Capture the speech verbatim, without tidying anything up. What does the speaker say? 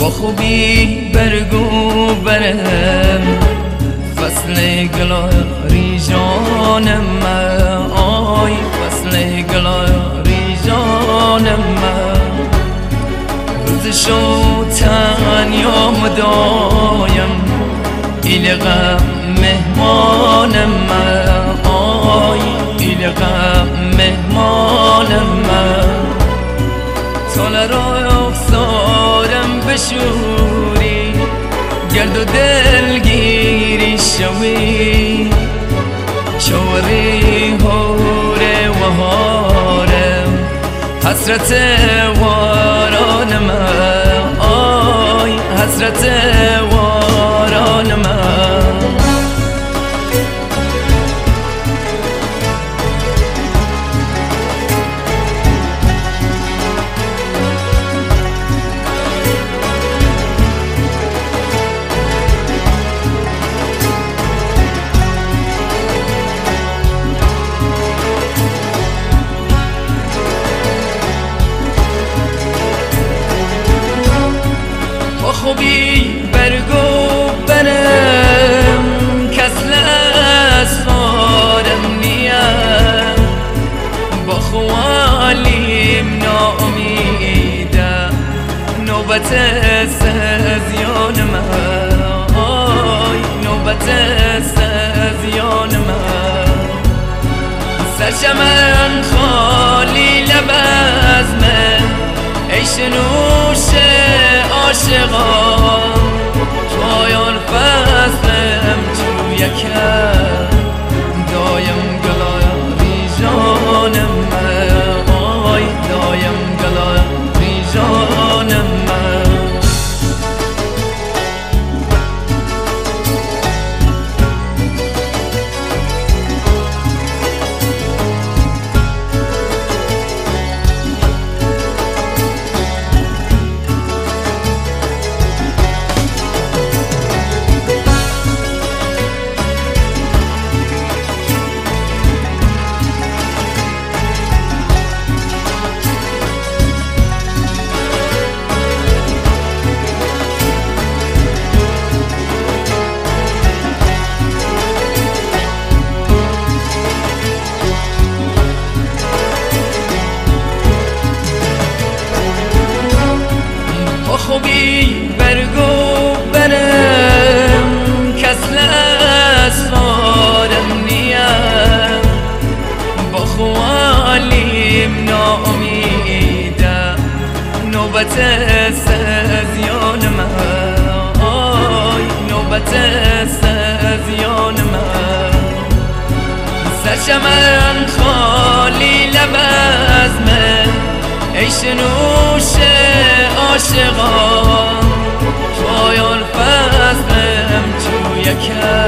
با خوبی برگو برم فصل گلاری جانم آی فصل گلاری جانم روزشو تنیا مدایم ایلغم مهمانم آی ایلغم مهمانم سال را سارم بشوری گرد و دلگیری شوی شوری هوره و هارم حسرت وارانم آی حسرت وارانم خوبی برگو برم کسل اسفارم نیم با خوالیم ناامیدم نوبت سزیانم آی نوبت سزیانم سرشمن خالی لب از من ای شنوش عاشقان پایان فصلم تو یکم دایم گلاری جانم آی دایم گلاری جانم خوبی برگو برم کسل اسفارم نیم با خوالیم ناامیدم نوبت سزیانم آی نوبت سزیانم سرشمن خالی لب از من ای شنوش عاشقان پایان فصلم تو یکم